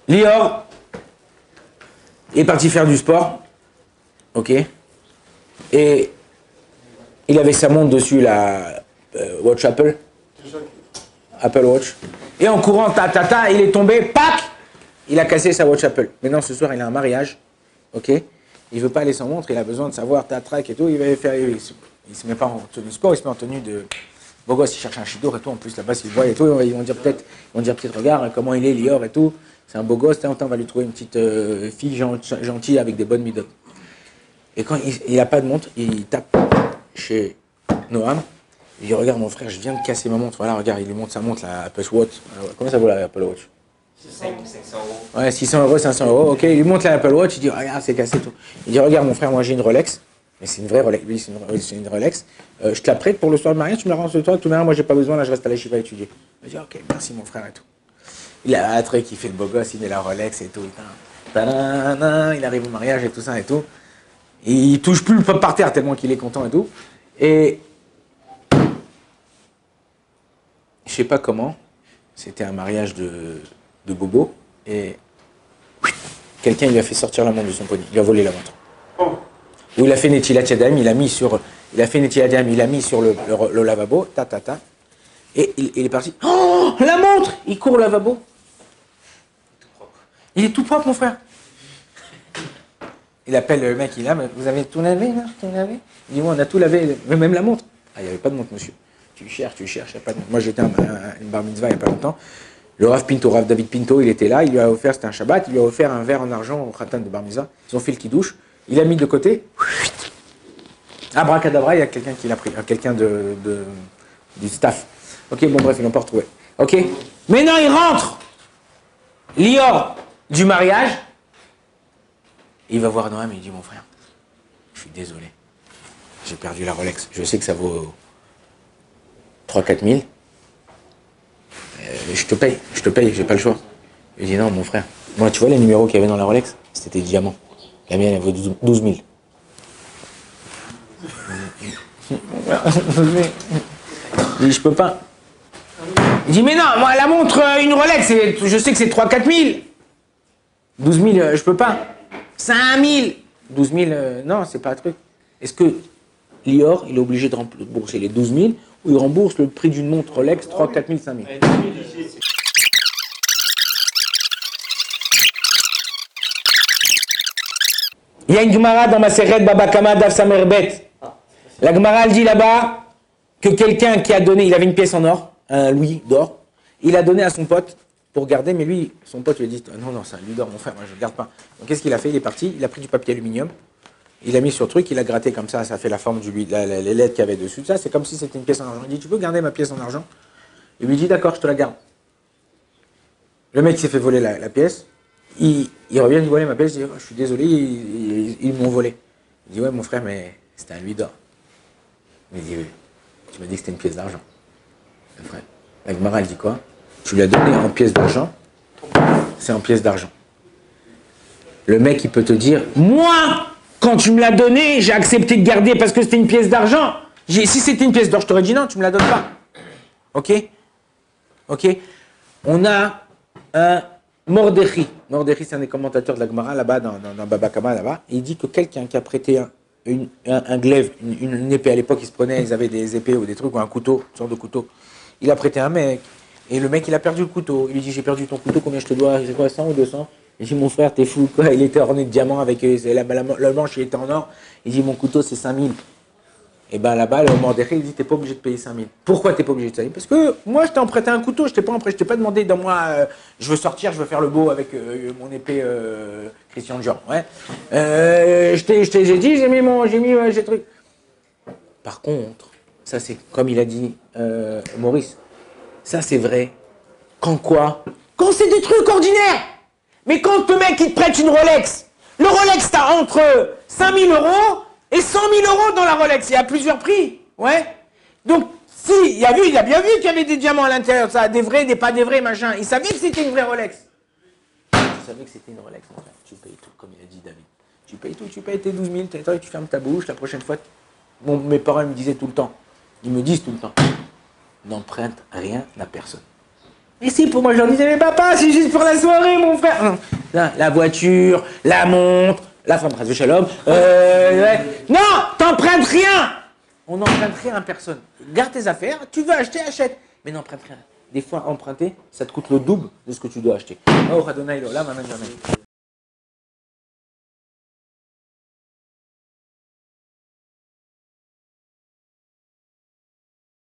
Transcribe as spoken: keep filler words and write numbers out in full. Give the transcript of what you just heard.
Lior est parti faire du sport. Ok. Et il avait sa montre dessus, la euh, Watch Apple. Apple Watch. Et en courant, ta ta ta, il est tombé, pac, il a cassé sa Watch Apple. Maintenant, ce soir, il a un mariage. Ok. Il veut pas aller sans montre, il a besoin de savoir ta track et tout. Il va faire. Il se, il se met pas en tenue de sport, il se met en tenue de. Beau gosse, il cherche un chidour et tout. En plus, là-bas, s'il voit et tout, ils vont dire peut-être, ils vont dire peut-être, regarde comment il est, Lior et tout. C'est un beau gosse, on va lui trouver une petite euh, fille gentille avec des bonnes midotes. Et quand il n'a pas de montre, il tape chez Noam. Il dit, regarde mon frère, je viens de casser ma montre. Voilà, regarde, il lui montre sa montre, la Apple Watch. Comment ça vaut la Apple Watch? cinq cents euros. Ouais, six cents euros, cinq cents euros. Ok, il lui montre la Apple Watch, il dit, regarde, c'est cassé tout. Il dit, regarde mon frère, moi j'ai une Rolex. Mais c'est une vraie Rolex. Oui, c'est une, c'est une Rolex. Euh, je te la prête pour le soir de mariage, tu me la rends ce soir. Tout le monde, moi j'ai pas besoin, là je reste à la chifa étudier. Il dit, ok, merci mon frère et tout. Il a un truc, il fait le beau gosse, il met la Rolex et tout. Tadana, il arrive au mariage et tout ça et tout. Et il touche plus le pop par terre tellement qu'il est content et tout. Et je sais pas comment, c'était un mariage de, de Bobo. Et quelqu'un lui a fait sortir la montre de son poignet. Il a volé la montre. Oh. Ou il a fait Netilat Yadayim, il a mis sur, il a fait Netilat Yadayim, il a mis sur le, le, le lavabo, ta ta ta. Et il, il est parti. Oh, la montre! Il court au lavabo. Il est tout propre, mon frère. Il appelle le mec, il a, vous avez tout lavé, là? Tout lavé? Il dit, moi, on a tout lavé, même la montre. Ah, il n'y avait pas de montre, monsieur. Tu cherches, tu cherches, il n'y a pas de montre. Moi, j'étais à une bar mitzvah il n'y a pas longtemps. Le Rav Pinto, Rav David Pinto, il était là, il lui a offert, c'était un Shabbat, il lui a offert un verre en argent au khatan de bar mitzvah. Ils ont fait le kidouche, il a mis de côté. Abracadabra, il y a quelqu'un qui l'a pris, quelqu'un de, de, du staff. Ok, bon, bref, ils l'ont pas retrouvé. Ok? Maintenant, il rentre. Lior du mariage. Il va voir Noam et il dit, mon frère, je suis désolé, j'ai perdu la Rolex. Je sais que ça vaut trois à quatre mille. Euh, je te paye, je te paye, j'ai pas le choix. Il dit, non, mon frère, moi, tu vois les numéros qu'il y avait dans la Rolex? C'était des diamants. La mienne, elle vaut douze mille. Il dit, je peux pas. Il dit, mais non, moi, la montre, une Rolex, je sais que c'est trois à quatre mille. douze mille, je peux pas. cinq mille. douze mille, euh, non, c'est pas un truc. Est-ce que Lior, il est obligé de rembourser les douze mille ou il rembourse le prix d'une montre Rolex trois, quatre mille, cinq mille? Il y a une Gemara dans ma Maseret Baba Kama Daf Samerbet. La Gemara, elle dit là-bas que quelqu'un qui a donné, il avait une pièce en or, un louis d'or, il a donné à son pote pour garder, mais lui, son pote lui a dit, non, non, c'est un louis d'or, mon frère, moi je ne le garde pas. Donc qu'est-ce qu'il a fait? Il est parti, il a pris du papier aluminium, il a mis sur le truc, il a gratté comme ça, ça fait la forme du louis, la, la, les lettres qu'il y avait dessus, ça, c'est comme si c'était une pièce en argent. Il dit, tu peux garder ma pièce en argent? Il lui dit, d'accord, je te la garde. Le mec s'est fait voler la, la pièce, il, il revient, il voler ma pièce, il dit, oh, je suis désolé, ils, ils, ils m'ont volé. Il dit, ouais, mon frère, mais c'était un louis d'or. Il dit, oui, tu m'as dit que c'était une pièce d'argent. Le frère, la Gemara, elle dit quoi? Tu lui as donné en pièces d'argent, c'est en pièces d'argent. Le mec, il peut te dire, moi, quand tu me l'as donné, j'ai accepté de garder parce que c'était une pièce d'argent. Si c'était une pièce d'or, je t'aurais dit non, tu me la donnes pas. Ok? Ok? On a un Mordechi. Mordechi, c'est un des commentateurs de la Gemara, là-bas, dans, dans, dans Baba Kama, là-bas. Il dit que quelqu'un qui a prêté un, une, un, un glaive, une, une, une épée, à l'époque, ils se prenaient, ils avaient des épées ou des trucs, ou un couteau, une sorte de couteau. Il a prêté un mec. Et le mec, il a perdu le couteau. Il lui dit, j'ai perdu ton couteau, combien je te dois? C'est quoi, cent ou deux cents? Il dit, mon frère, t'es fou, quoi. Il était orné de diamants avec la, la, la manche, il était en or. Il dit, mon couteau, c'est cinq mille. Et bien là-bas, le Mordechai, il dit, t'es pas obligé de payer cinq mille. Pourquoi t'es pas obligé de payer? Parce que moi, je t'ai emprunté un couteau, je t'ai pas emprunté, je t'ai pas demandé, dans moi, euh, je veux sortir, je veux faire le beau avec euh, mon épée euh, Christian Dior. Ouais. Euh, je t'ai, je t'ai, j'ai dit, j'ai mis mon, j'ai mis, euh, j'ai truc. Par contre, ça c'est, comme il a dit euh, Maurice, ça c'est vrai. Quand quoi? Quand c'est des trucs ordinaires. Mais quand le mec, il te prête une Rolex, le Rolex, t'as entre cinq mille euros et cent mille euros dans la Rolex. Il y a plusieurs prix. Ouais. Donc, si, il a vu, il a bien vu qu'il y avait des diamants à l'intérieur, ça, des vrais, des pas des vrais, machin. Il savait que c'était une vraie Rolex. Tu savais que c'était une Rolex, mon frère. Tu payes tout, comme il a dit David. Tu payes tout, tu payes tes douze mille, tu fermes ta bouche, la prochaine fois. Bon, mes parents me disaient tout le temps, ils me disent tout le temps, n'emprunte rien à personne. Et si pour moi je leur disais, mais papa, c'est juste pour la soirée, mon frère. Non, la voiture, la montre, la femme de shalom. Euh, ouais. Non, t'empruntes rien. On n'emprunte rien à personne. Garde tes affaires, tu veux acheter, achète. Mais n'emprunte rien. Des fois, emprunter, ça te coûte le double de ce que tu dois acheter. Oh, Adonai, là,